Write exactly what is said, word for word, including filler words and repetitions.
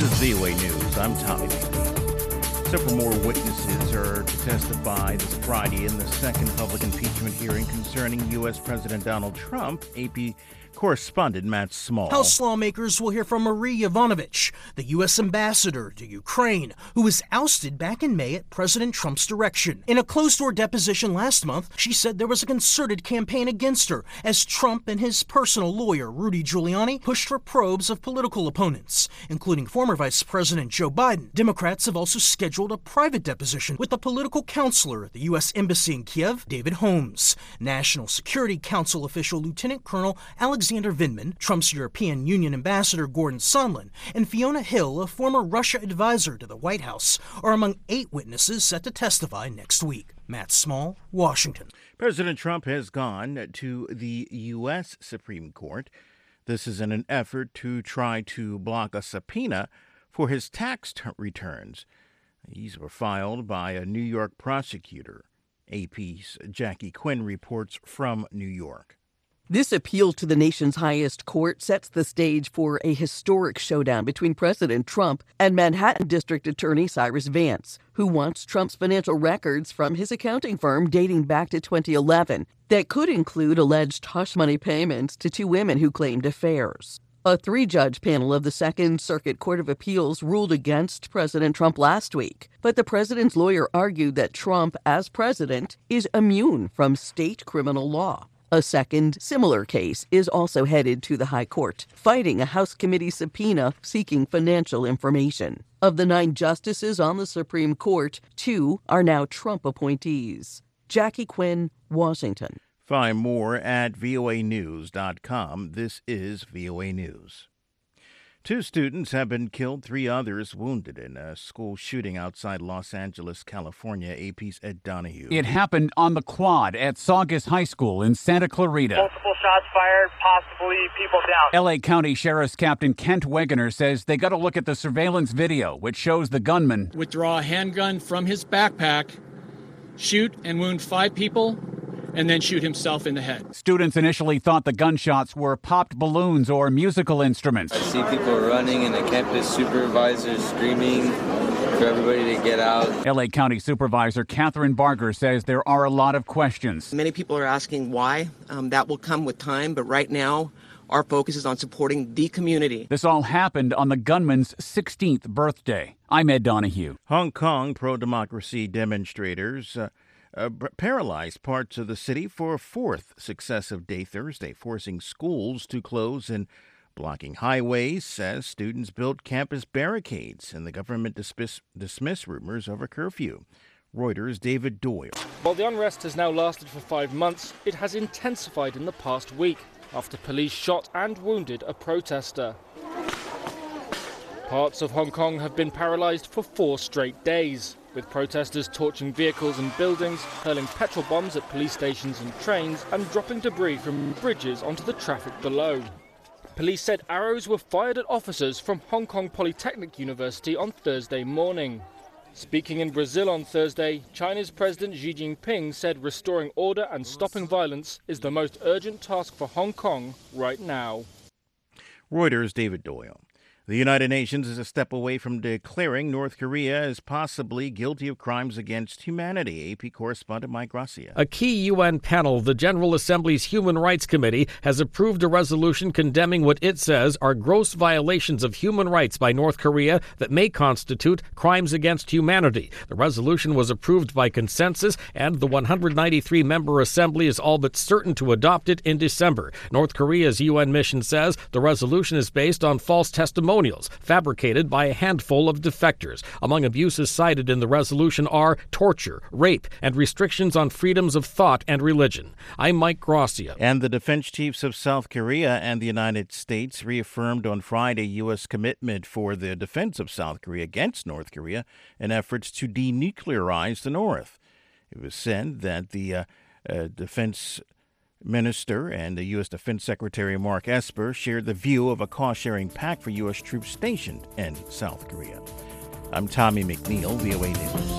is V O A News. I'm Tommy McNeil. Several more witnesses are to testify this Friday in the second public impeachment hearing concerning U S. President Donald Trump. A P correspondent Matt Small. House lawmakers will hear from Marie Yovanovitch, the U S ambassador to Ukraine, who was ousted back in May at President Trump's direction. In a closed-door deposition last month, she said there was a concerted campaign against her as Trump and his personal lawyer, Rudy Giuliani, pushed for probes of political opponents, including former Vice President Joe Biden. Democrats have also scheduled a private deposition with the political counselor at the U S. Embassy in Kiev, David Holmes, National Security Council official Lieutenant Colonel Alexander Alexander Vindman, Trump's European Union ambassador Gordon Sondland, and Fiona Hill, a former Russia advisor to the White House, are among eight witnesses set to testify next week. Matt Small, Washington. President Trump has gone to the U S. Supreme Court. This is in an effort to try to block a subpoena for his tax t- returns. These were filed by a New York prosecutor. A P's Jackie Quinn reports from New York. This appeal to the nation's highest court sets the stage for a historic showdown between President Trump and Manhattan District Attorney Cyrus Vance, who wants Trump's financial records from his accounting firm dating back to twenty eleven that could include alleged hush money payments to two women who claimed affairs. A three-judge panel of the Second Circuit Court of Appeals ruled against President Trump last week, but the president's lawyer argued that Trump, as president, is immune from state criminal law. A second, similar case is also headed to the High Court, fighting a House committee subpoena seeking financial information. Of the nine justices on the Supreme Court, two are now Trump appointees. Jackie Quinn, Washington. Find more at V O A news dot com. This is V O A News. Two students have been killed, three others wounded in a school shooting outside Los Angeles, California. A P's Ed Donahue. It happened on the quad at Saugus High School in Santa Clarita. Multiple shots fired, possibly people down. L A County Sheriff's Captain Kent Wegener says they got to look at the surveillance video, which shows the gunman withdraw a handgun from his backpack, shoot and wound five people, and then shoot himself in the head. Students initially thought the gunshots were popped balloons or musical instruments. I see people running and the campus supervisor screaming for everybody to get out. L A County Supervisor Catherine Barger says there are a lot of questions. Many people are asking why. Um, that will come with time, but right now our focus is on supporting the community. This all happened on the gunman's sixteenth birthday. I'm Ed Donahue. Hong Kong pro-democracy demonstrators uh, Uh, paralyzed parts of the city for a fourth successive day Thursday, forcing schools to close and blocking highways as students built campus barricades, and the government dismiss, dismiss rumors of a curfew. Reuters' David Doyle. While the unrest has now lasted for five months, it has intensified in the past week after police shot and wounded a protester. Parts of Hong Kong have been paralyzed for four straight days, with protesters torching vehicles and buildings, hurling petrol bombs at police stations and trains, and dropping debris from bridges onto the traffic below. Police said arrows were fired at officers from Hong Kong Polytechnic University on Thursday morning. Speaking in Brazil on Thursday, China's President Xi Jinping said restoring order and stopping violence is the most urgent task for Hong Kong right now. Reuters' David Doyle. The United Nations is a step away from declaring North Korea as possibly guilty of crimes against humanity. A P correspondent Mike Gracia. A key U N panel, the General Assembly's Human Rights Committee, has approved a resolution condemning what it says are gross violations of human rights by North Korea that may constitute crimes against humanity. The resolution was approved by consensus, and the one hundred ninety-three member assembly is all but certain to adopt it in December. North Korea's U N mission says the resolution is based on false testimony fabricated by a handful of defectors. Among abuses cited in the resolution are torture, rape, and restrictions on freedoms of thought and religion. I'm Mike Gracia. And the defense chiefs of South Korea and the United States reaffirmed on Friday U S commitment for the defense of South Korea against North Korea in efforts to denuclearize the North. It was said that the uh, uh, defense Minister and the U S. Defense Secretary Mark Esper shared the view of a cost-sharing pact for U S troops stationed in South Korea. I'm Tommy McNeil, V O A News.